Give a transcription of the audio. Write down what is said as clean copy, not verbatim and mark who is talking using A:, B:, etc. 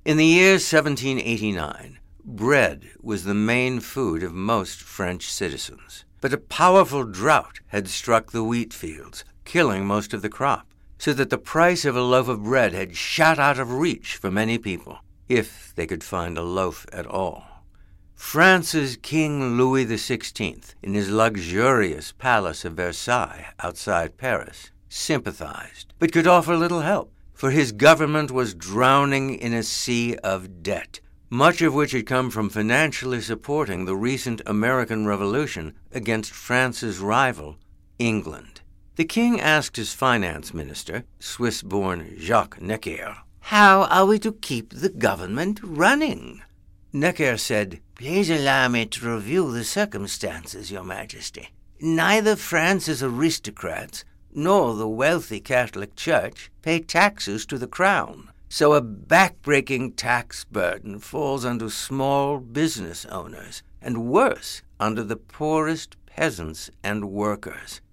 A: In the year 1789, bread was the main food of most French citizens. But a powerful drought had struck the wheat fields, killing most of the crop, so that the price of a loaf of bread had shot out of reach for many people, if they could find a loaf at all. France's King Louis XVI, in his luxurious palace of Versailles outside Paris, sympathized, but could offer little help, for his government was drowning in a sea of debt, much of which had come from financially supporting the recent American Revolution against France's rival, England. The king asked his finance minister, Swiss-born Jacques Necker, "How are we to keep the government running?" Necker said, "Please allow me to review the circumstances, Your Majesty. Neither France's aristocrats nor the wealthy Catholic Church pay taxes to the crown, so a back-breaking tax burden falls onto small business owners, and worse, onto the poorest peasants and workers.